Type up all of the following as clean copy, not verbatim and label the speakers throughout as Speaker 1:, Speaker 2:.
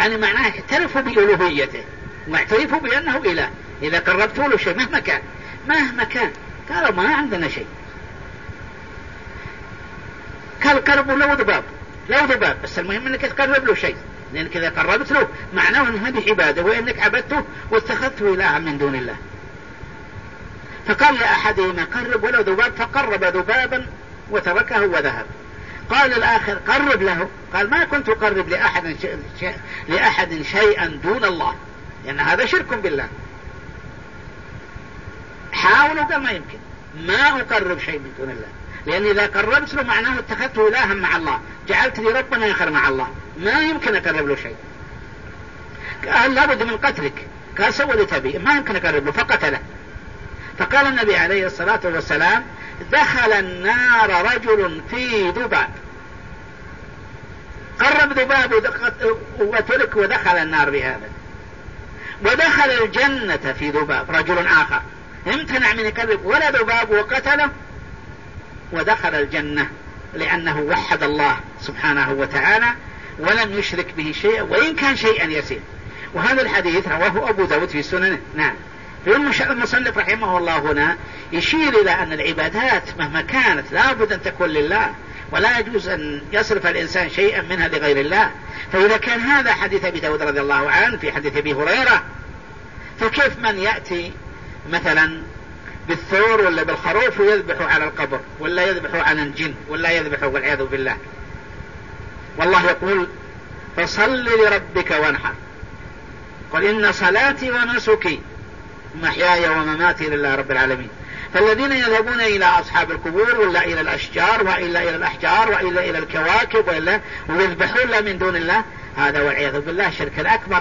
Speaker 1: يعني معناه اعترفوا بألوهيته واعترفوا بأنه إله. إذا قربتوا له شيء مهما كان قالوا ما عندنا شيء. قال قربوا لو ذباب بس المهم انك تقرب له شيء، لانك اذا قربت له معناه ان هذه عباده وانك عبدته واتخذته الها من دون الله. فقال لأحدهما قرب ولو ذباب، فقرب ذبابا وتركه وذهب. قال الآخر قرب له، قال ما كنت أقرب لأحد شيئا دون الله، لأن هذا شرك بالله. حاولوا قال ما يمكن، ما أقرب شيء من دون الله، لأن إذا قربت له معناه اتخذته إلها مع الله، جعلت لي ربنا آخر مع الله، ما يمكن أقرب له شيء. قال لابد من قتلك، قال سوى لي تبي، ما يمكن أقرب له، فقتله. فقال النبي عليه الصلاة والسلام دخل النار رجل في ذباب، قرب ذباب وترك ودخل النار بهذا. ودخل الجنة في ذباب رجل آخر امتنع من يقرب ولا ذباب وقتله ودخل الجنة، لأنه وحد الله سبحانه وتعالى ولم يشرك به شيئا وإن كان شيئا يسير. وهذا الحديث رواه أبو داود في سننه. نعم. المصنف رحمه الله هنا يشير إلى أن العبادات مهما كانت لابد أن تكون لله، ولا يجوز أن يصرف الإنسان شيئا منها لغير الله. فإذا كان هذا حديث أبي داود رضي الله عنه في حديث أبي هريرة، فكيف من يأتي مثلا بالثور ولا بالخروف ويذبح على القبر ولا يذبح على الجن ولا يذبح والعياذ بالله؟ والله يقول فصل لربك وانحر، قل إن صلاتي ونسكي محياي ومماتي لله رب العالمين. فالذين يذهبون إلى أصحاب القبور ولا إلى الأشجار وإلا إلى الأحجار وإلا إلى الكواكب وإلا ويذبحون من دون الله، هذا والعياذ بالله شرك الأكبر.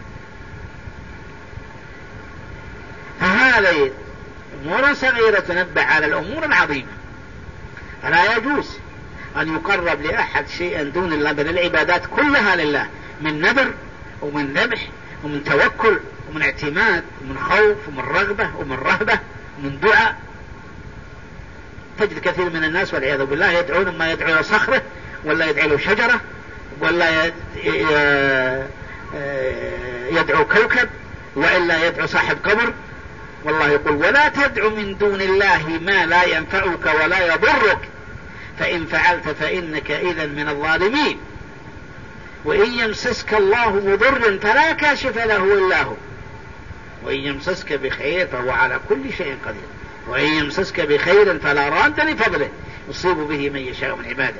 Speaker 1: فهذه أمور صغيرة تنبع على الأمور العظيمة. فلا يجوز أن يقرب لأحد شيئا دون الله، بل العبادات كلها لله، من نذر ومن ذبح ومن توكل ومن اعتماد ومن خوف ومن رغبة ومن رهبة ومن دعاء. تجد كثير من الناس والعياذ بالله يدعون ما يدعو صخرة ولا يدعو شجرة ولا يدعو كوكب وإلا يدعو صاحب قبر. والله يقول ولا تدعو من دون الله ما لا ينفعك ولا يضرك، فإن فعلت فإنك إذا من الظالمين. وإن يمسسك الله بضر فلا كاشف له إلا هو، وإن يمسسك بخير فهو على كل شيء قدير، وإن يمسسك بخير فلا راد لفضله يصيب به من يشاء من عباده.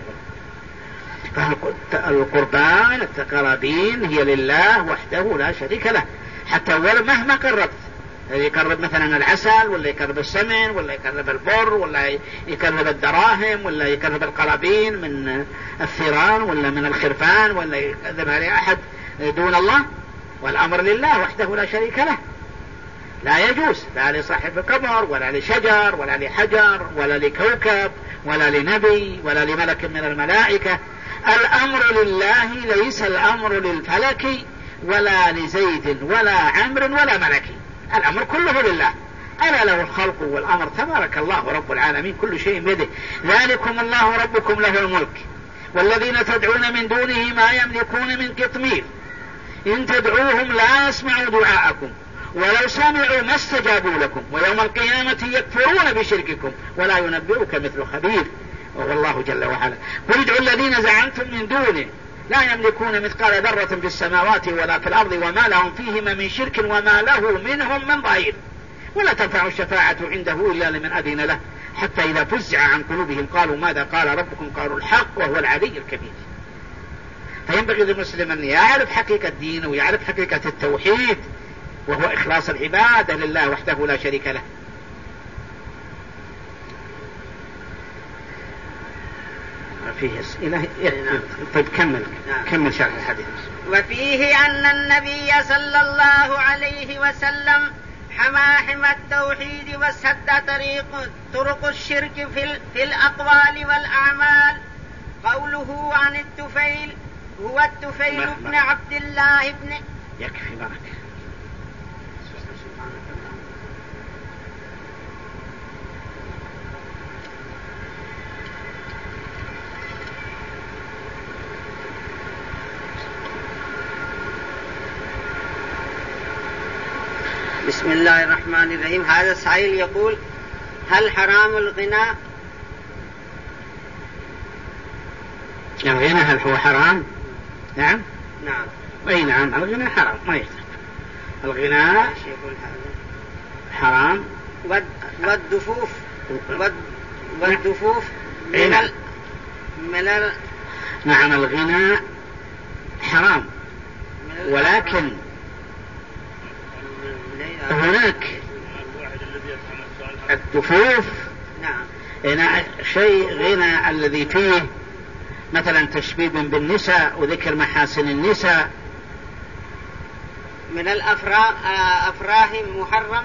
Speaker 1: فالقربان التقرابين هي لله وحده لا شريك له، حتى ولو مهما قربت، يقرب مثلا العسل ولا يقرب السمن ولا يقرب البر ولا يقرب الدراهم ولا يقرب القرابين من الثيران ولا من الخرفان ولا يقربها لأحد دون الله، والأمر لله وحده لا شريك له. لا يجوز لا لصاحب قبر ولا لشجر ولا لحجر ولا لكوكب ولا لنبي ولا لملك من الملائكة. الأمر لله، ليس الأمر للفلك ولا لزيد ولا عمر ولا ملك، الأمر كله لله. ألا له الخلق والأمر، تبارك الله رب العالمين، كل شيء بيده. ذلكم الله ربكم له الملك والذين تدعون من دونه ما يملكون من قطمير إن تدعوهم لا يسمعوا دعاءكم ولو سمعوا ما استجابوا لكم ويوم القيامة يكفرون بشرككم ولا ينبئك مثل خبير، وهو الله جل وعلا. قل ادعوا الذين زعمتم من دونه لا يملكون مثقال ذرة في السماوات ولا في الأرض وما لهم فيهما من شرك وما له منهم من ظهير ولا تنفع الشفاعة عنده إلا لمن أذن له حتى إذا فزع عن قلوبهم قالوا ماذا قال ربكم قالوا الحق وهو العلي الكبير. فينبغي للمسلم أن يعرف حقيقة الدين ويعرف حقيقة التوحيد، وهو إخلاص العبادة لله وحده لا شريك له. فيه أسئلة. طيب كمل شرح الحديث.
Speaker 2: وفيه أن النبي صلى الله عليه وسلم حمى حمى التوحيد وسد طرق الشرك في الأقوال والأعمال. قوله عن الطفيل هو الطفيل بن عبد الله بن
Speaker 1: يكفي بركة.
Speaker 2: بسم الله الرحمن الرحيم. هذا سائل يقول: هل حرام الغناء؟
Speaker 1: الغنى هل هو حرام؟ نعم.
Speaker 2: نعم.
Speaker 1: أي نعم، الغنى حرام ما يختلف. الغناء حرام.
Speaker 2: والدفوف
Speaker 1: نعم الغناء حرام، ولكن هناك الدفوف شيء غنى الذي فيه مثلا تشبيب بالنساء وذكر محاسن النساء
Speaker 2: من الأفراح محرم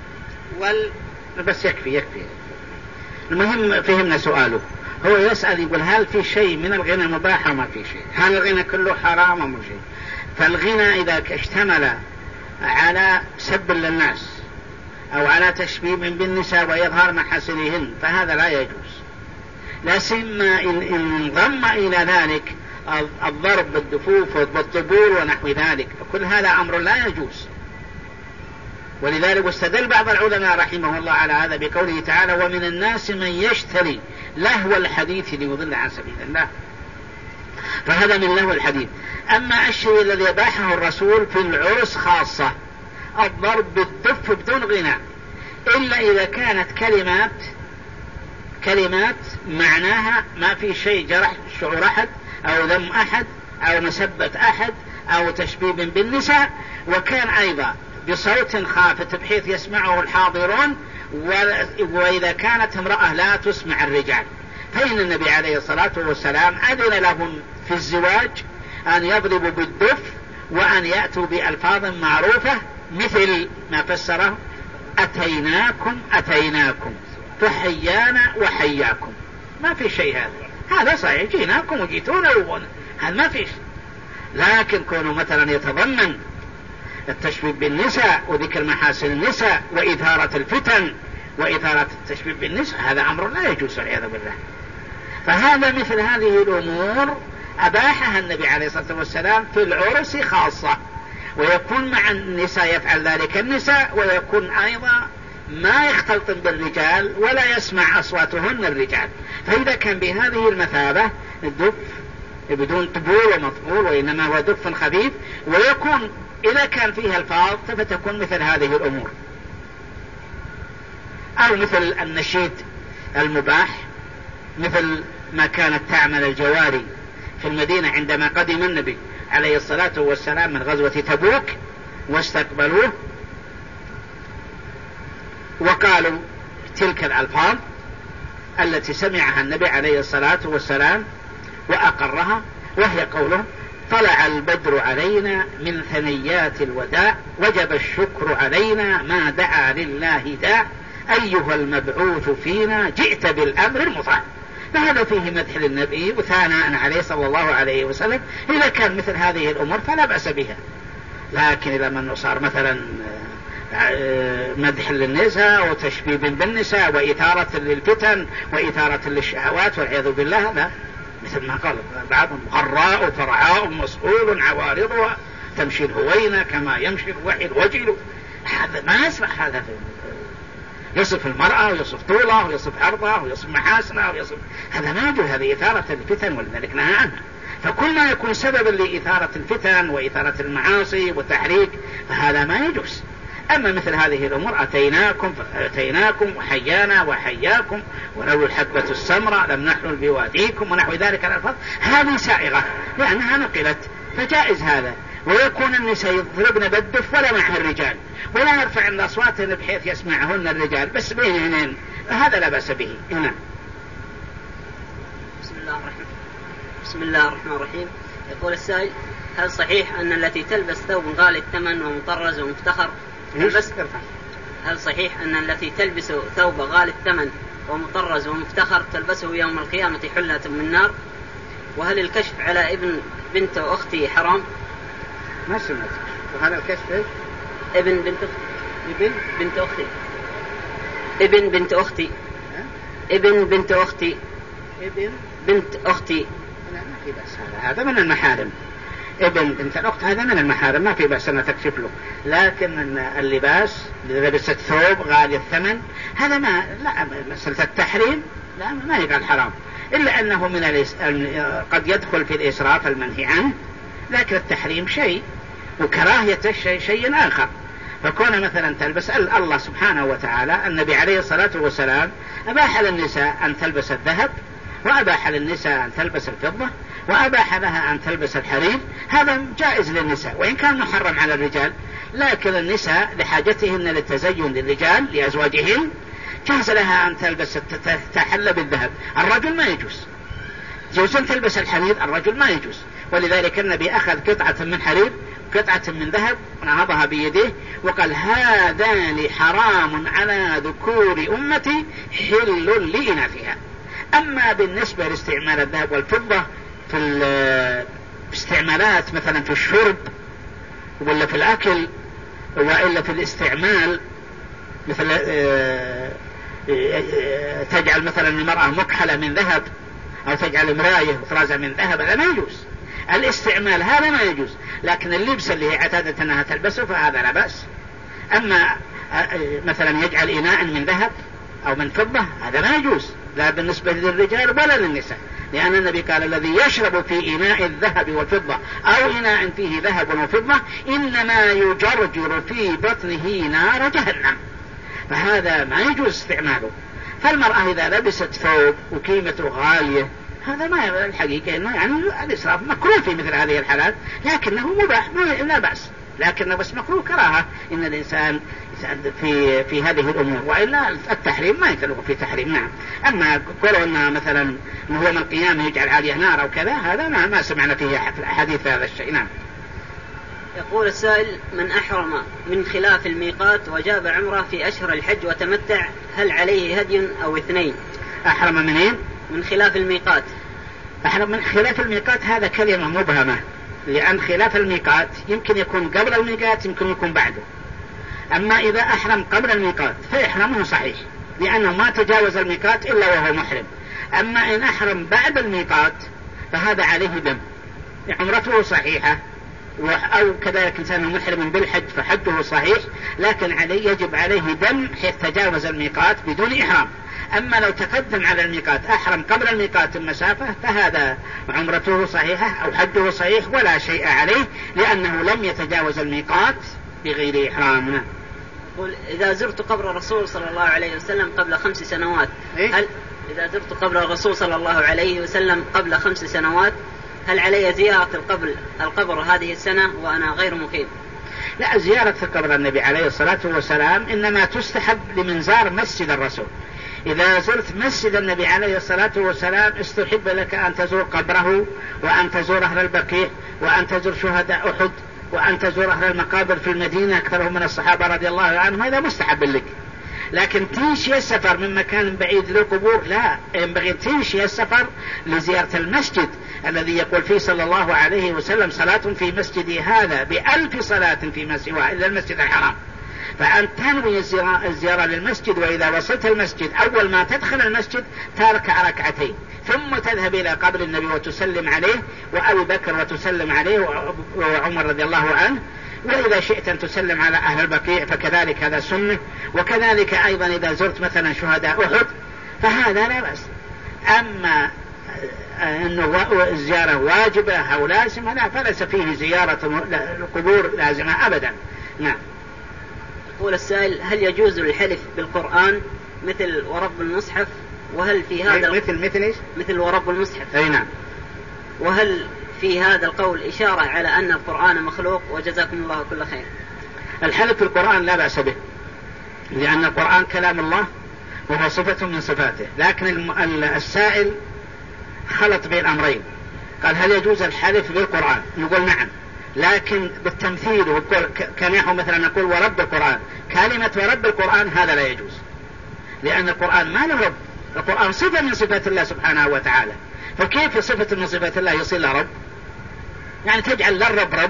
Speaker 1: بس يكفي. المهم فهمنا سؤاله. هو يسأل يقول: هل في شيء من الغنى مباح وما في شيء؟ هل الغنى كله حرام أم شيء؟ فالغنى إذا اشتمل على سب للناس أو على تشبيب بالنساء وإظهار محاسنهن فهذا لا يجوز، لا سيما إن انضم إلى ذلك الضرب بالدفوف والطبول ونحو ذلك، فكل هذا أمر لا يجوز. ولذلك استدل بعض العلماء رحمه الله على هذا بقوله تعالى: ومن الناس من يشتري لهو الحديث ليضل عن سبيل الله، فهذا من لهو الحديث. أما الشيء الذي أباحه الرسول في العرس خاصة الضرب بالدف بدون غناء، إلا إذا كانت كلمات معناها ما في شيء جرح شعور أحد أو ذم أحد أو مسبة أحد أو تشبيب بالنساء، وكان أيضا بصوت خافت بحيث يسمعه الحاضرون، وإذا كانت امرأة لا تسمع الرجال، فإن النبي عليه الصلاة والسلام أذن لهم في الزواج أن يضربوا بالدف وأن يأتوا بألفاظ معروفة مثل ما فسره: أتيناكم فحيانا وحياكم. ما في شيء هذا صحيح، جيناكم وجيتونا هذا ما فيش. لكن كونوا مثلا يتضمن التشبيب بالنساء وذكر محاسن النساء وإثارة الفتن وإثارة التشبيب بالنساء، هذا أمر لا يجوز والعياذ بالله. فهذا مثل هذه الأمور أباحها النبي عليه الصلاة والسلام في العرس خاصة، ويكون مع النساء يفعل ذلك النساء، ويكون أيضا ما يختلط بالرجال ولا يسمع أصواتهن الرجال. فإذا كان بهذه المثابة الدف بدون طبول ومطبول وإنما هو دف خفيف، ويكون إذا كان فيها الفاظ فتكون مثل هذه الأمور، أو مثل النشيد المباح، مثل ما كانت تعمل الجواري في المدينة عندما قدم النبي عليه الصلاة والسلام من غزوة تبوك واستقبلوه وقالوا تلك الألفاظ التي سمعها النبي عليه الصلاة والسلام وأقرها، وهي قوله: طلع البدر علينا من ثنيات الوداع وجب الشكر علينا ما دعا لله داع أيها المبعوث فينا جئت بالأمر المطاع. فهذا فيه مدح للنبي وثناء عليه صلى الله عليه وسلم. إذا كان مثل هذه الأمور فلا بأس بها، لكن إذا من صار مثلا مدح للنساء وتشبيب بالنساء وإثارة للفتن وإثارة للشهوات والعياذ بالله، لا، مثل ما قال بعضهم: غراء فرعاء مسؤول عوارضها تمشي الهوينة كما يمشي الوحي الوجل. هذا ما يصلح، هذا يصف المرأة ويصف طولها ويصف عرضها ويصف محاسنها هذا ما يجوز، هذه إثارة الفتن، ولذلك نهى عنها. فكل ما يكون سببا لإثارة الفتن وإثارة المعاصي والتحريك فهذا ما يجوز. أما مثل هذه الأمور: أتيناكم وحيانا وحياكم ولو الحبة السمراء لم نحلل بواديكم ونحو ذلك الألفاظ، هذه سائغة لأنها نقلت، فجائز هذا. ويكون النساء يضربن بالدف ولا معها الرجال، ولا يرفعن أصواتهن بحيث يسمعهن الرجال، بس بينهن، هذا لا بأس به. هنا
Speaker 3: بسم الله الرحمن الرحيم. يقول السائل: هل صحيح أن التي تلبس ثوب غالي الثمن ومطرز ومفتخر هل صحيح أن التي تلبس ثوب غالي الثمن ومطرز ومفتخر تلبسه يوم القيامة حلة من نار؟ وهل الكشف على ابن بنت أختي حرام؟
Speaker 1: ما سمعت. وهذا الكشف إيش؟
Speaker 3: ابن بنت أختي ابن بنت أختي
Speaker 1: لا، ما في بأس، هذا من المحارم. ابن بنت الأخت هذا من المحارم ما في بأس أن تكشف له، لكن اللباس لبست ثوب غالي الثمن هذا لا مسألة التحريم لا ما يقال حرام، إلا أنه قد يدخل في الإسراف المنهي عنه، لكن التحريم شيء وكراهية الشيء شيء آخر. فكون مثلا تلبس الله سبحانه وتعالى النبي عليه الصلاة والسلام أباح للنساء أن تلبس الذهب، وأباح للنساء أن تلبس الفضة، وأباح لها أن تلبس الحرير، هذا جائز للنساء وإن كان محرم على الرجال، لكن النساء لحاجتهن للتزين للرجال لأزواجهن جاز لها أن تلبس تحلى بالذهب. الرجل ما يجوز، يجوز أن تلبس الحرير، الرجل ما يجوز. ولذلك النبي أخذ قطعة من حرير قطعة من ذهب ونهضها بيده وقال هذان حرام على ذكور أمتي حل لإناثها. أما بالنسبة لاستعمال الذهب والفضة في استعمالات مثلا في الشرب ولا في الأكل وإلا في الاستعمال مثل تجعل مثلا المرأة مكحلة من ذهب أو تجعل مراية وطرازة من ذهب، هذا ما يجوز. الاستعمال هذا ما يجوز، لكن اللبس اللي هي اعتادت أنها تلبسه فهذا لا بأس. أما مثلا يجعل إناء من ذهب أو من فضة هذا ما يجوز، لا بالنسبة للرجال ولا للنساء، لأن النبي قال الذي يشرب في إناء الذهب والفضة أو إناء فيه ذهب وفضة إنما يجرجر في بطنه نار جهنم، فهذا ما يجوز استعماله. فالمرأة إذا لبست ثوب وقيمته غالية هذا ما الحقيقة إنه يعني الإسراف مكروه في مثل هذه الحالات، لكنه مباح لا بأس، لكنه بس مكروه كراهة إن الإنسان في هذه الأمور، وإلا التحريم ما يتلقى في تحريم. نعم. أما قولوا أن مثلا هو من قيامه يجعل عليه نار أو كذا هذا ما سمعنا فيه حديث هذا الشيء. نعم.
Speaker 3: يقول السائل من أحرم من خلاف الميقات وجاب عمره في أشهر الحج وتمتع هل عليه هدي أو اثنين؟
Speaker 1: أحرم منين؟
Speaker 3: من خلاف الميقات.
Speaker 1: أحرم من خلاف الميقات هذا كلمة مبهمة، لأن خلاف الميقات يمكن يكون قبل الميقات يمكن يكون بعده. أما إذا أحرم قبل الميقات فإحرامه صحيح لأنه ما تجاوز الميقات إلا وهو محرم. أما إن أحرم بعد الميقات فهذا عليه دم، عمرته صحيحة، أو كذلك إنسان محرم بالحج فحجه صحيح، لكن يجب عليه دم حيث تجاوز الميقات بدون إحرام. أما لو تقدم على الميقات أحرم قبل الميقات المسافة فهذا عمرته صحيحة أو حجه صحيح ولا شيء عليه لأنه لم يتجاوز الميقات بغير إحرام.
Speaker 3: يقول إذا زرت قبر الرسول صلى الله عليه وسلم قبل 5 سنوات إذا زرت قبر الرسول صلى الله عليه وسلم قبل 5 سنوات هل علي زيارة القبر هذه السنة وأنا غير مقيم؟
Speaker 1: لا، زيارة قبر النبي عليه الصلاة والسلام إنما تستحب لمن زار مسجد الرسول. إذا زرت مسجد النبي عليه الصلاة والسلام استحب لك أن تزور قبره وأن تزور أهل البقيع وأن تزور شهداء أحد وأن تزور أهل المقابر في المدينة أكثرهم من الصحابة رضي الله عنهم، هذا مستحب لك. لكن تمشي السفر من مكان بعيد للقبور لا، ينبغي تمشي السفر لزيارة المسجد الذي يقول فيه صلى الله عليه وسلم صلاة في مسجدي هذا ب1000 صلاة فيما سواه إلا المسجد الحرام. فأن تنوي الزيارة للمسجد، وإذا وصلت المسجد أول ما تدخل المسجد تركع ركعتين ثم تذهب إلى قبر النبي وتسلم عليه وأبي بكر وتسلم عليه وعمر رضي الله عنه، وإذا شئت أن تسلم على أهل البقيع فكذلك هذا سنة. وكذلك أيضا إذا زرت مثلا شهداء أحد فهذا لا بأس. أما أنه الزيارة واجبة أو لازمة لا، فليس فيه زيارة القبور لازمة أبدا. نعم.
Speaker 3: يقول السائل هل يجوز الحلف بالقرآن مثل ورب المصحف؟ وهل في هذا مثل ورب المصحف؟
Speaker 1: أي نعم.
Speaker 3: وهل في هذا القول إشارة على أن القرآن مخلوق؟ وجزاكم الله كل خير.
Speaker 1: الحلف بالقرآن لا بأس به، لأن القرآن كلام الله وهو صفة من صفاته، لكن السائل خلط بين أمرين، قال هل يجوز الحلف بالقرآن؟ نقول نعم، لكن بالتمثيل وقول كنحو مثلا نقول ورب القرآن، كلمة ورب القرآن هذا لا يجوز، لأن القرآن ما له رب، القرآن صفة من صفات الله سبحانه وتعالى، فكيف صفة من صفات الله يصير له رب؟ يعني تجعل للرب رب؟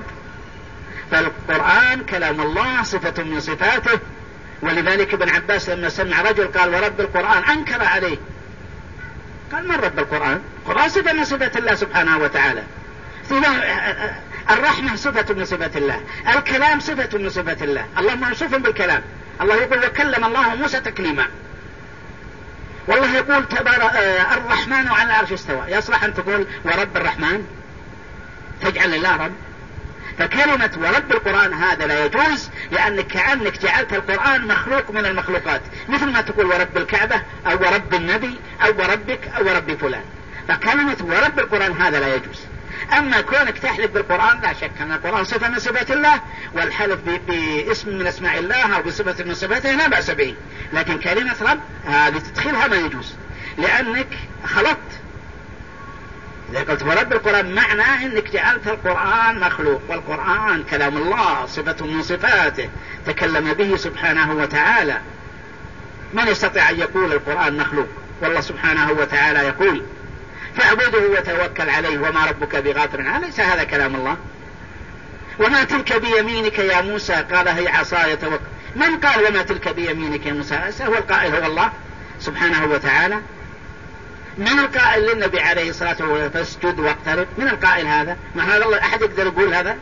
Speaker 1: فالقرآن كلام الله صفة من صفاته. ولذلك ابن عباس لما سمع رجل قال ورب القرآن أنكر عليه، قال من رب القرآن؟ القرآن صفة من صفات الله سبحانه وتعالى. الرحمة صفة من صفات الله، الكلام صفة من صفات الله، الله موصوف بالكلام. الله يقول وكلم الله موسى تكليما. والله يقول الرحمن على العرش استوى. يصلح أن تقول ورب الرحمن تجعل الله رب؟ فكلمة ورب القرآن هذا لا يجوز، لأنك كأنك جعلت القرآن مخلوق من المخلوقات، مثل ما تقول ورب الكعبة أو ورب النبي أو وربك أو ورب فلان. فكلمة ورب القرآن هذا لا يجوز. أما كونك تحلف بالقرآن لا شك أن القرآن صفة من صفات الله، والحلف باسم من اسماء الله أو بصفة من صفاته لا بأس به، لكن كلمة رب هذه تدخلها ما يجوز، لأنك خلطت. إذا قلت ورب القرآن معناه أنك جعلت القرآن مخلوق، والقرآن كلام الله صفة من صفاته تكلم به سبحانه وتعالى. من يستطيع أن يقول القرآن مخلوق؟ والله سبحانه وتعالى يقول فاعبده وتوكل عليه وما ربك بغافل عنه. ليس هذا كلام الله؟ وما تلك بيمينك يا موسى؟ قال هي عصاي توكل. من قال وما تلك بيمينك يا موسى؟ هو القائل هو الله سبحانه وتعالى. من القائل للنبي عليه الصلاة والسلام فاسجد واقترب؟ من القائل هذا؟ ما هذا الله أحد يقدر يقول هذا؟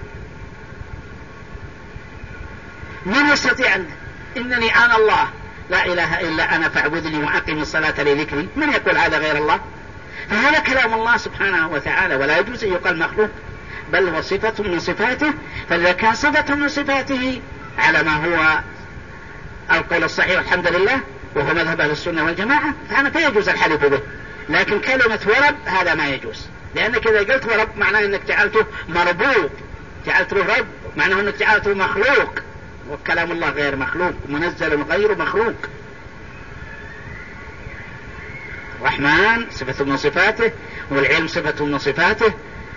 Speaker 1: من يستطيع إنني أنا الله لا إله إلا أنا فاعبدني وأقم الصلاة لذكري؟ من يقول هذا غير الله؟ فهذا كلام الله سبحانه وتعالى، ولا يجوز أن يقال مخلوق، بل هو صفة من صفاته. فإذا كان صفة من صفاته على ما هو القول الصحيح الحمد لله وهو مذهب أهل السنة والجماعة فيجوز الحلف به. لكن كلمة ورب هذا ما يجوز، لأنك إذا قلت ورب معناه أنك جعلته مربوب، جعلته رب معناه أنك جعلته مخلوق، وكلام الله غير مخلوق، منزل غير مخلوق. الرحمن صفة من صفاته، والعلم صفة من صفاته،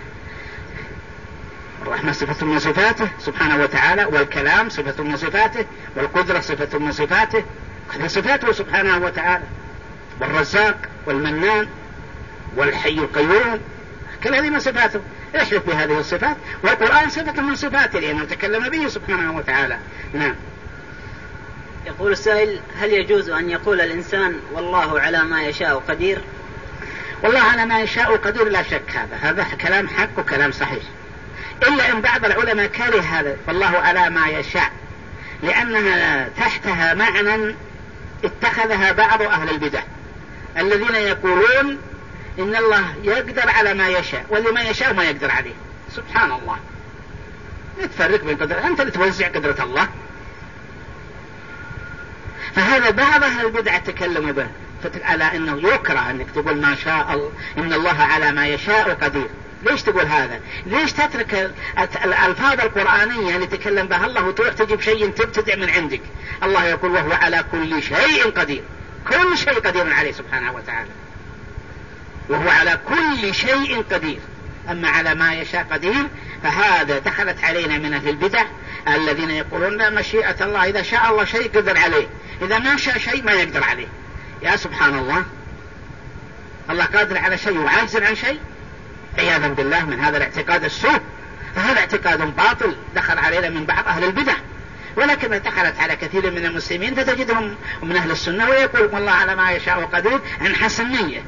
Speaker 1: الرحمة صفة من صفاته سبحانه وتعالى، والكلام صفة من صفاته، والقدرة صفة من صفاته، هذه صفاته سبحانه وتعالى. والرزاق والمنان والحي القيوم كل هذه من صفاته، يحلف بهذه الصفات. والقرآن صفة من صفاته لأنه تكلم به سبحانه وتعالى. نعم.
Speaker 3: يقول السائل هل يجوز أن يقول الإنسان والله على ما يشاء قدير؟
Speaker 1: والله على ما يشاء قدير لا شك، هذا كلام حق وكلام صحيح، إلا أن بعض العلماء كره هذا والله على ما يشاء، لأنها تحتها معنى اتخذها بعض أهل البدع الذين يقولون إن الله يقدر على ما يشاء، واللي ما يشاء ما يقدر عليه. سبحان الله، نتفرق بين قدرة، أنت اللي توزع قدرة الله. فهذا بعض أهل البدع تكلموا به على أنه يكره أنك تقول ما شاء الله إن الله على ما يشاء قدير. ليش تقول هذا؟ ليش تترك الألفاظ القرآنية اللي تكلم بها الله وتروح تجيب شيء تبتدع من عندك؟ الله يقول وهو على كل شيء قدير، كل شيء قدير عليه سبحانه وتعالى، وهو على كل شيء قدير. أما على ما يشاء قدير فهذا دخلت علينا من أهل البدع الذين يقولون لا مشيئة الله، إذا شاء الله شيء قدر عليه، إذا ما شاء شيء ما يقدر عليه. يا سبحان الله، الله قادر على شيء وعاجز عن شيء؟ عياذا بالله من هذا الاعتقاد السوء. فهذا اعتقاد باطل دخل علينا من بعض أهل البدع، ولكن دخلت على كثير من المسلمين فتجدهم من أهل السنة ويقول والله على ما يشاء قدير عن حسنية،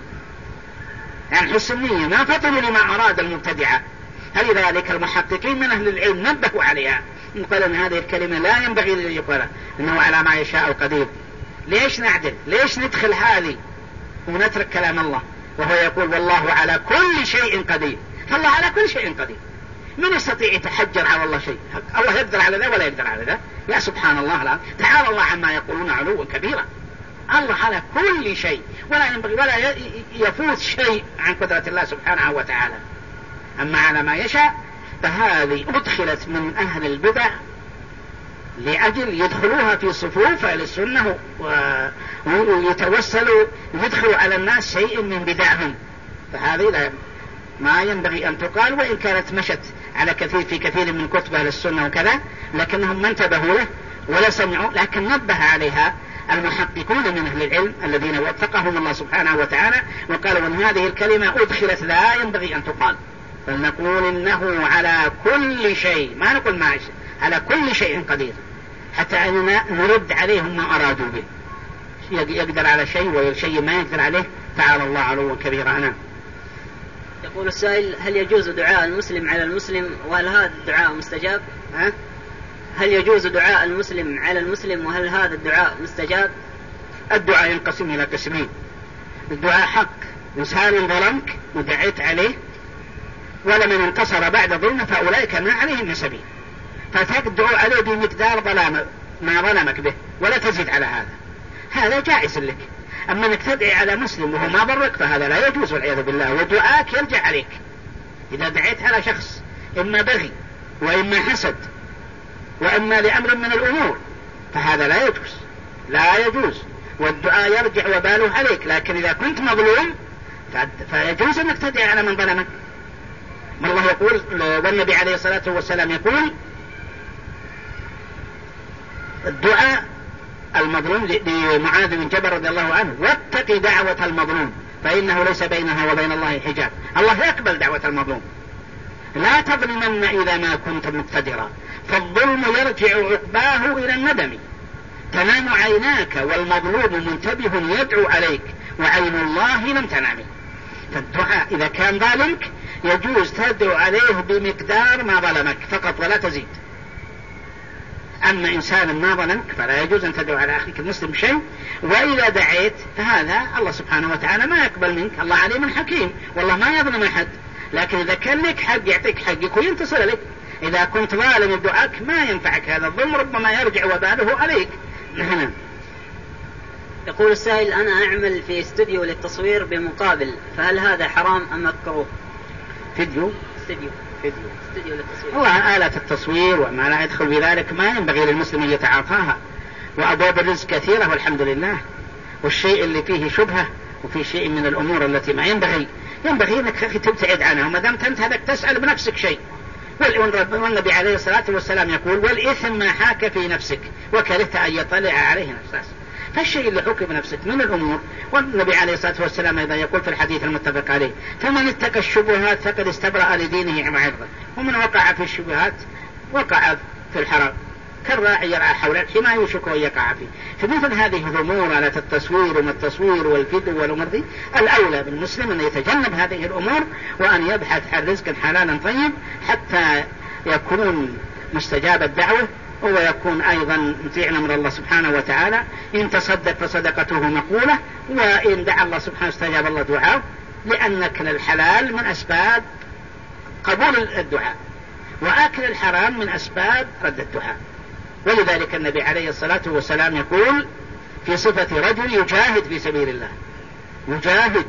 Speaker 1: عن حسنية ما فطنوا لما أراد المبتدعة. فلذلك المحققين من أهل العلم نبهوا عليها، قالوا أن هذه الكلمة لا ينبغي أن يقال أنه على ما يشاء قدير. ليش نعدل؟ ليش ندخل هذه ونترك كلام الله وهو يقول والله على كل شيء قدير؟ فالله على كل شيء قدير. من يستطيع يتحجر على الله شيء؟ الله يقدر على ذا ولا يقدر على ذا؟ يا سبحان الله، لا تعالى الله عما يقولون علوا كبيرا. الله على كل شيء ولا ينبغي ولا يفوت شيء عن قدرة الله سبحانه وتعالى. أما على ما يشاء فهذه أدخلت من أهل البدع لأجل يدخلوها في صفوف أهل السنة ويتوسلوا يدخلوا على الناس شيء من بدعهم. فهذه ما ينبغي أن تقال، وإن كانت مشت على في كثير من كتب أهل السنة وكذا، لكنهم ما انتبهوا له ولا سمعوا. لكن نبه عليها المحققون من أهل العلم الذين وفقهم الله سبحانه وتعالى وقالوا أن هذه الكلمة أدخلت لا ينبغي أن تقال، فلنقول إنه على كل شيء، ما نقول ما على كل شيء قدير، حتى أننا نرد عليهم ما أرادوا به. يقدر على شيء وشيء ما يقدر عليه، تعالى الله علوا كبيرا.
Speaker 3: يقول السائل: هل يجوز دعاء المسلم على المسلم وهل هذا الدعاء مستجاب؟ هل يجوز دعاء المسلم على المسلم وهل هذا الدعاء مستجاب؟
Speaker 1: الدعاء ينقسم إلى قسمين. الدعاء حق، إنسان ظلمك ودعيت عليه ولمن انتصر بعد ظلمه فأولئك ما عليهم من سبيل، فتدعو عليه بمقدار ما ظلمك به ولا تزيد على هذا جائز لك. أما أنك تدعي على مسلم وهو ما ضرك فهذا لا يجوز والعياذ بالله، ودعاءك يرجع عليك. إذا دعيت على شخص إما بغي وإما حسد وإما لأمر من الأمور فهذا لا يجوز والدعاء يرجع وباله عليك. لكن إذا كنت مظلوم فيجوز أنك تدعي على من ظلمك. ما الله يقول، والنبي عليه الصلاة والسلام يقول: الدعاء المظلوم لمعاذ بن جبل رضي الله عنه: واتق دعوة المظلوم فإنه ليس بينها وبين الله حجاب. الله يقبل دعوة المظلوم. لا تظلمن إذا ما كنت مقتدرا، فالظلم يرجع عقباه إلى الندم. تنام عيناك والمظلوم منتبه يدعو عليك وعين الله لم تنام. فالدعاء إذا كان ظالمك يجوز تدعو عليه بمقدار ما ظلمك فقط ولا تزيد. أما إنسان ما ظلمك فلا يجوز أن تدعو على أخيك المسلم شيء. وإذا دعيت فهذا الله سبحانه وتعالى ما يقبل منك. الله عليم حكيم والله ما يظلم أحد، لكن إذا كان لك حق يعطيك حقك وينتصر لك. إذا كنت ظالم دعاك ما ينفعك هذا الظلم، ربما يرجع وباله عليك. نعم.
Speaker 3: يقول السائل: أنا أعمل في استوديو للتصوير بمقابل، فهل هذا حرام أم مكروه؟
Speaker 1: استوديو
Speaker 3: للتصوير.
Speaker 1: والله آلة التصوير وما لا يدخل في ذلك ما ينبغي للمسلم أن يتعاطاها، وأبواب الرزق كثيرة والحمد لله. والشيء اللي فيه شبهة وفي شيء من الأمور التي ما ينبغي أنك تبتعد عنها، وما دام أنت هذاك تسأل بنفسك شيء. والنبي عليه الصلاة والسلام يقول: والإثم ما حاك في نفسك وكرهت أن يطلع عليه نفسك. فالشيء اللي حك بنفسك من الأمور. والنبي عليه الصلاة والسلام أيضا يقول في الحديث المتفق عليه: فمن اتقى الشبهات فقد استبرأ لدينه وعرضه، ومن وقع في الشبهات وقع في الحرام، كالراعي يرعى حول الحمى يوشك أن يقع فيه. فمثل هذه الأمور على التصوير وما التصوير والفيديو والأمور دي، الأولى بالمسلم أن يتجنب هذه الأمور وأن يبحث عن رزق حلالا طيب حتى يكون مستجاب الدعوة ويكون أيضا مطيعا من الله سبحانه وتعالى. إن تصدق فصدقته مقبولة، وإن دعا الله سبحانه استجاب الله دعاه، لأن أكل الحلال من أسباب قبول الدعاء، وأكل الحرام من أسباب رد الدعاء. ولذلك النبي عليه الصلاة والسلام يقول في صفة رجل يجاهد في سبيل الله، يجاهد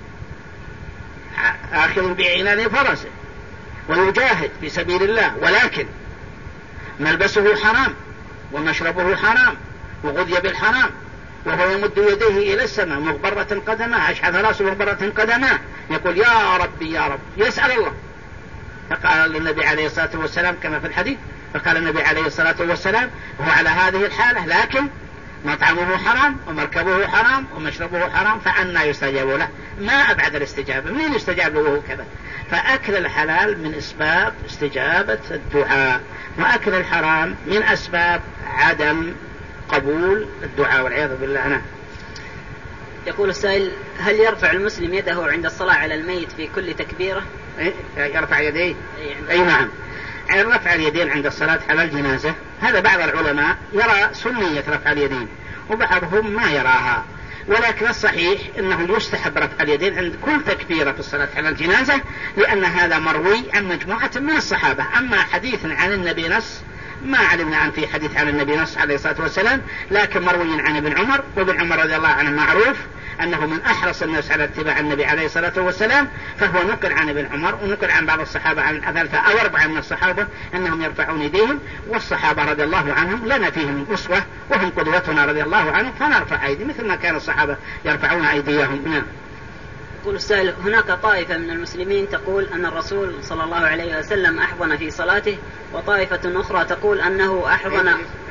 Speaker 1: آخذ بعنان فرسه ويجاهد في سبيل الله، ولكن ملبسه حرام ومشربه حرام وغذي بالحرام وهو يمد يديه إلى السماء مغبرة قدماه، أشحذ راسه مغبرة قدماه، يقول: يا ربي يا رب، يسأل الله. فقال النبي عليه الصلاة والسلام كما في الحديث، فقال النبي عليه الصلاة والسلام: هو على هذه الحالة لكن مطعمه حرام ومركبه حرام ومشربه حرام، فأنا يستجاب له؟ ما أبعد الاستجابة، منين يستجاب له كذا؟ فأكل الحلال من أسباب استجابة الدعاء، وأكل الحرام من أسباب عدم قبول الدعاء والعياذ بالله. أنا
Speaker 3: يقول السائل: هل يرفع المسلم يده عند الصلاة على الميت في كل تكبيرة؟
Speaker 1: يرفع يديه؟ أي نعم، رفع اليدين عند الصلاة على الجنازة هذا بعض العلماء يرى سنية رفع اليدين وبعضهم ما يراها، ولكن الصحيح أنه يستحب رفع اليدين عند كل تكبيرة في الصلاة على الجنازة، لأن هذا مروي عن مجموعة من الصحابة. أما حديث عن النبي نص ما علمنا عن في حديث عن النبي نص عليه الصلاة والسلام، لكن مروي عن ابن عمر، وابن عمر رضي الله عنه معروف أنه من أحرص الناس على اتباع النبي عليه الصلاة والسلام، فهو نقل عن ابن عمر ونقل عن بعض الصحابة عن 3 أو 4 من الصحابة أنهم يرفعون يديهم، والصحابة رضي الله عنهم لنا فيهم أسوة وهم قدوتنا رضي الله عنهم، فنرفع أيدي مثل ما كان الصحابة يرفعون أيديهم.
Speaker 3: يقول السائل: هناك طائفة من المسلمين تقول أن الرسول صلى الله عليه وسلم أحضن في صلاته، وطائفة أخرى تقول أنه أحضن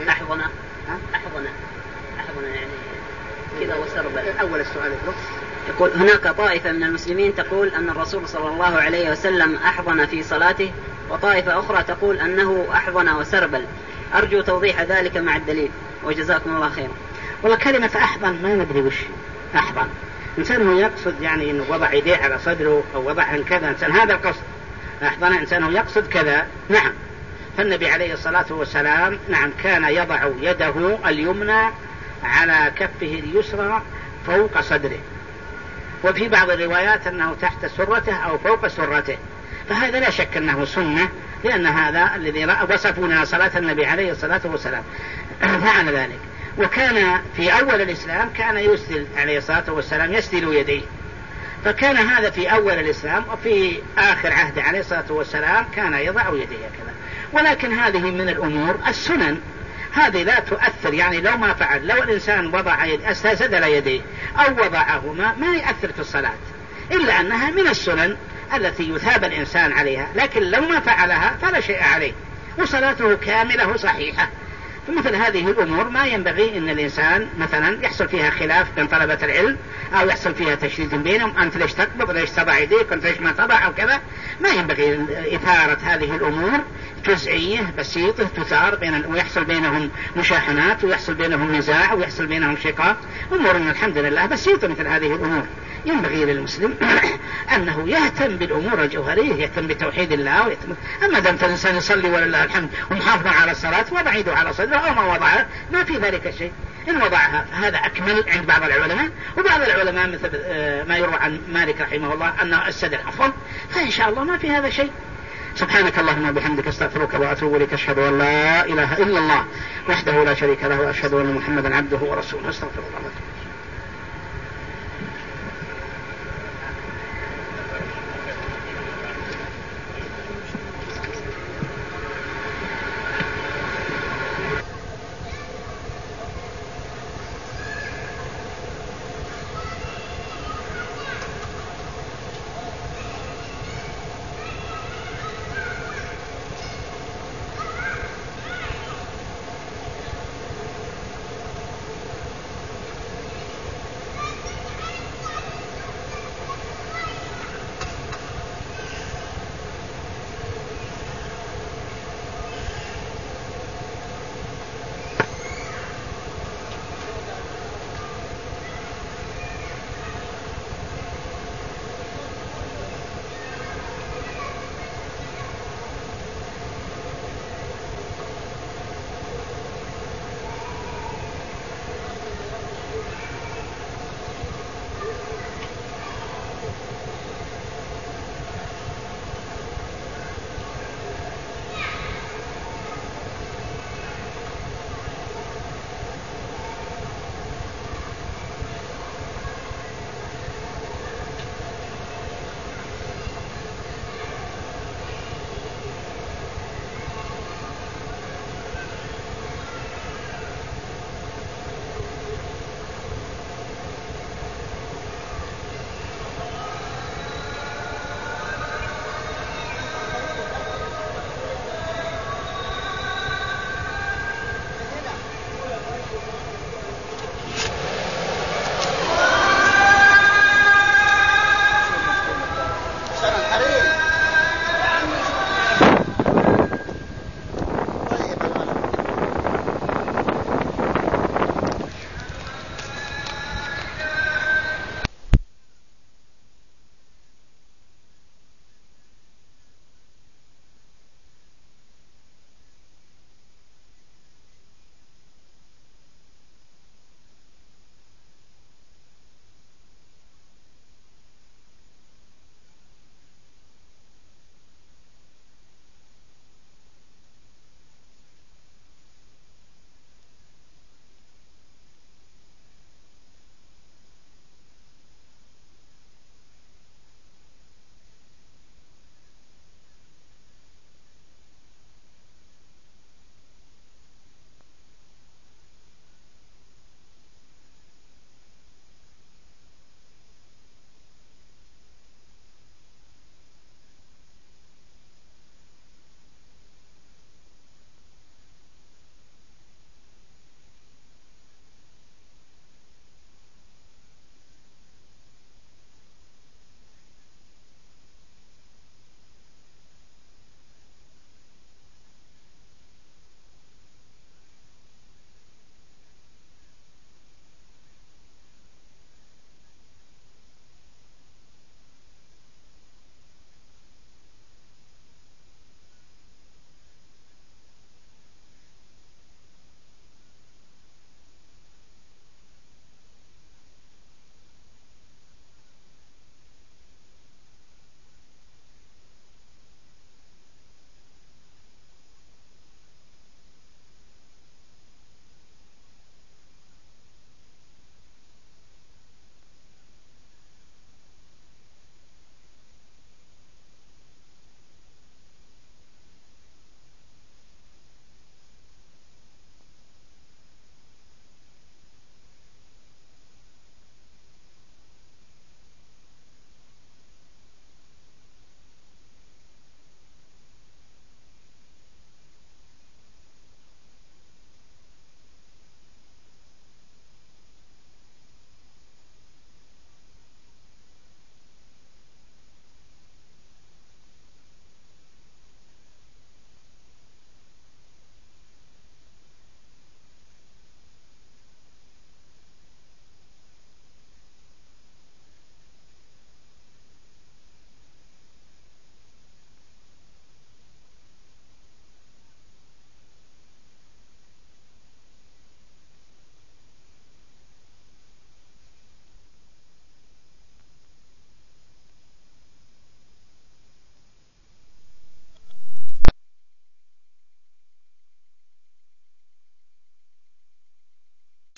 Speaker 3: يعني كذا وسربل.
Speaker 1: أول السؤال
Speaker 3: يقول: هناك طائفة من المسلمين تقول أن الرسول صلى الله عليه وسلم أحضن في صلاته، وطائفة أخرى تقول أنه أحضن وسربل. أرجو توضيح ذلك مع الدليل، وجزاكم الله خيرا.
Speaker 1: والله كلمة أحضن ما ندري وش أحضن، إنسان هو يقصد يعني أنه وضع يديه على صدره أو وضعها كذا، إنسان هذا القصد أحضن إنسان هو يقصد كذا، نعم. فالنبي عليه الصلاة والسلام نعم كان يضع يده اليمنى على كفه اليسرى فوق صدره، وفي بعض الروايات أنه تحت سرته أو فوق سرته، فهذا لا شك أنه سنة، لأن هذا الذي وصفوا لنا صلاة النبي عليه الصلاة والسلام فعل ذلك. وكان في أول الإسلام كان يسدل عليه الصلاة والسلام يسدل يديه، فكان هذا في أول الإسلام. وفي آخر عهد عليه الصلاة والسلام كان يضع يديه كذا. ولكن هذه من الأمور السنن، هذه لا تؤثر، يعني لو ما فعل، لو الإنسان وضع سدل يديه أو وضعهما ما يؤثر في الصلاة، إلا أنها من السنن التي يثاب الإنسان عليها، لكن لو ما فعلها فلا شيء عليه وصلاته كاملة صحيحة. فمثل هذه الأمور ما ينبغي أن الإنسان مثلا يحصل فيها خلاف بين طلبة العلم أو يحصل فيها تشديد بينهم، أنت ليش تقبض، ليش تضع يديك، أنت ليش ما تضع أو كذا. ما ينبغي إثارة هذه الأمور، جزئية بسيطة تثار ويحصل بينهم مشاحنات ويحصل بينهم نزاع ويحصل بينهم شقاق. أمور الحمد لله بسيطة مثل هذه الأمور. ينبغي للمسلم أنه يهتم بالأمور الجوهرية، يهتم بتوحيد الله ويهتم. أما دام الإنسان يصلي ولله الحمد ومحافظ على الصلاة وبعيده على صدره أو ما وضعها ما في ذلك شيء، إن وضعها هذا أكمل عند بعض العلماء، وبعض العلماء مثل ما يروى عن مالك رحمه الله أنه السدل أفضل، فإن شاء الله ما في هذا شيء. سبحانك اللهم وبحمدك استغفرك وأتوب إليك، أشهد أن لا إله إلا الله وحده لا شريك له وأشهد أن محمدا عبده ورسوله، استغفر الله.